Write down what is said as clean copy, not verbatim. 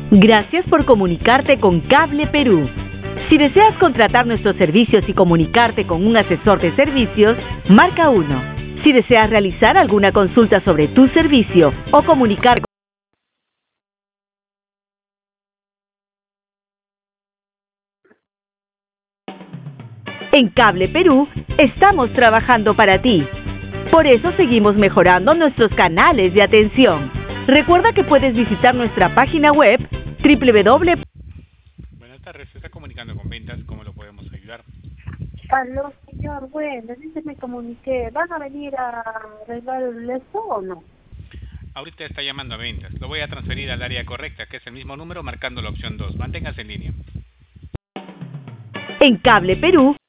Gracias por comunicarte con Cable Perú. Si deseas contratar nuestros servicios y comunicarte con un asesor de servicios, marca 1. Si deseas realizar alguna consulta sobre tu servicio o comunicar con... En Cable Perú estamos trabajando para ti. Por eso seguimos mejorando nuestros canales de atención. Recuerda que puedes visitar nuestra página web www. Buenas tardes, se está comunicando con ventas, ¿cómo lo podemos ayudar? Aló, señor, bueno, dice me comuniqué, ¿van a venir a arreglar esto o no? Ahorita está llamando a ventas, lo voy a transferir al área correcta, que es el mismo número marcando la opción 2. Manténgase en línea. En Cable Perú